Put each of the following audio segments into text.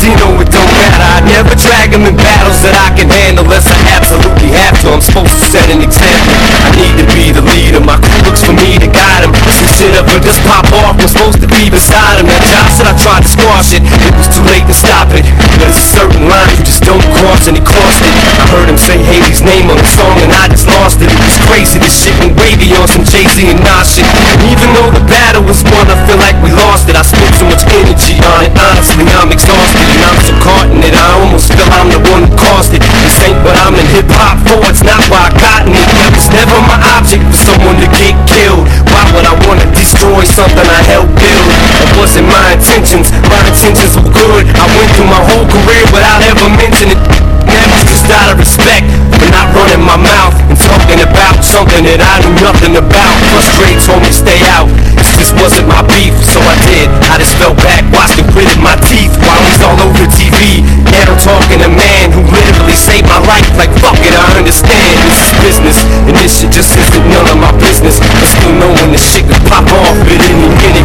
cause he know it don't matter. I never drag him in battles that I can handle unless I absolutely have to. I'm supposed to set an example. I need to be the leader. My crew looks for me to guide him. Some shit up and just pop off. I'm supposed to be beside him. That job said I tried to squash it. It was too late to stop it. There's a certain line you just don't cross, and he crossed it. I heard him say Haley's name on the song and I just lost it. It was crazy. This shit went wavy on some Jay-Z and Nas shit. And even though the battle was won, I feel like we lost it. I spent so much energy on it. Honestly, I'm exhausted and I'm so caught in it. I almost feel I'm the one who caused it. This ain't what I'm in hip-hop for. It's not why I got in it. That was never my object for someone to get killed. Why would I want to destroy something I helped build? That wasn't my intentions. My intentions were good. I went through my whole career without ever mentioning it. That was just out of respect for not running my mouth and talking about something that I knew nothing about. Frustrated told me stay out. This just wasn't my beef, so I did. I just fell back, watched him grit my teeth while he's all over TV. Now I'm talking to a man who literally saved my life. Like fuck it, I understand this is business, and this shit just isn't none of my business. I still know when this shit could pop off at any minute.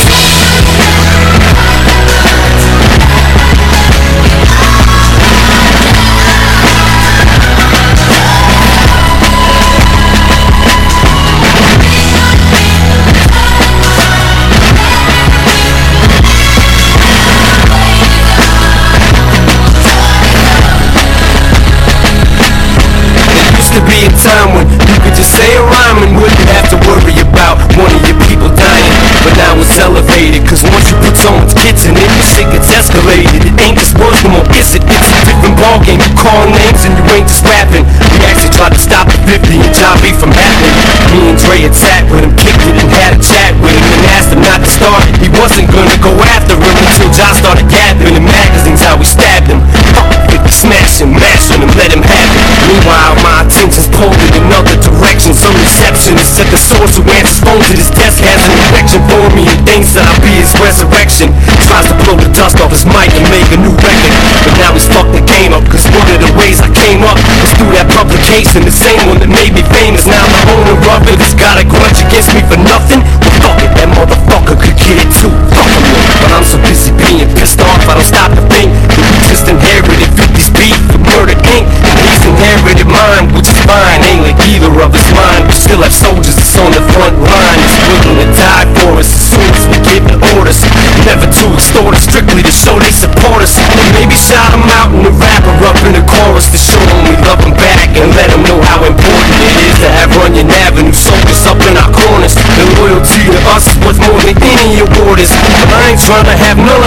To be a time when you could just say a rhyme and wouldn't have to worry about one of your people dying. But now it's elevated, cause once you put so much kids in it, the shit gets escalated. It ain't just words no more, is it? It's a different ballgame. You call names and you ain't just rapping. We actually tried to stop the 50 and John B from happening. Me and Dre had sat with him, kicked it and had a chat with him, and asked him not to start it. He wasn't gonna go after him until John started gathering in magazines how we stabbed him. Fuck 50, smash him, mash on him, let him have it. Meanwhile, my attention's pulled in another direction. Some receptionist at the source who answers phones at his desk has an infection for me and thinks that I'll be his resurrection. Tries to blow the dust off his mic and make a new record, but now he's fucked the game up, cause one of the ways I came up was through that publication, the same one that made me famous. Now the owner of it has got a grudge against me for nothing. Well fuck it, that motherfucker could get it too. Fuck him, but I'm so busy being pissed off I don't stop to think that we just inherited 50's beef for Murder Inc. And he's inherited mine, which is fine. Ain't like either of us mine. We still have soldiers that's on the front line, that's willing to die for us as soon as we give the orders. Never to extort us, strictly to show they support us. And maybe shout them out and the rapper up in the chorus to show them we love them back and let them know how important it is to have Runyon Avenue soldiers up in our corners. And loyalty to us is worth more than any award is. But I ain't trying to have none